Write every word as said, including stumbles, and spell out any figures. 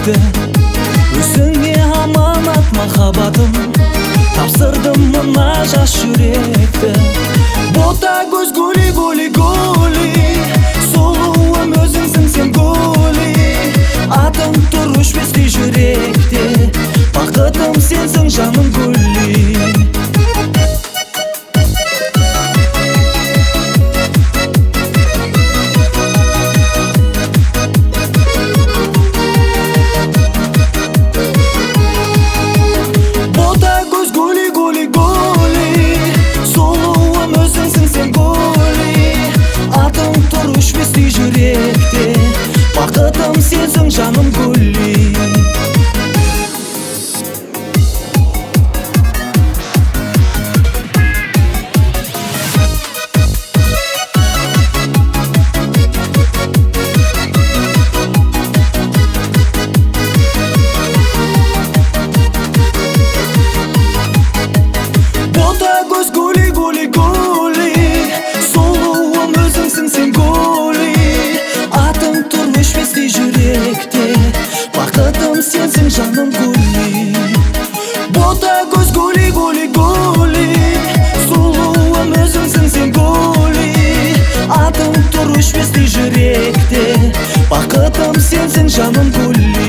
жүректі. Өзіңе аманат махаббатым, тапсырдым мына жас жүректі. Бота көз гули гули гули, сұлуым өзіңсің сен гули. Атың тұр өшпестей жүректе, бақытым сенсің жаным гули. Бақытым сенсің жаным гули. Бота көз гули гули гули, сұлуым өзіңсің сен гули. Атың тұр өшпестей жүректе, бақытым сенсің жаным гули. Бота көз гули гули гули, сұлуым өзіңсің сен гули. Атың тұр өшпестей жүректе, бақытым сенсің жаным гули.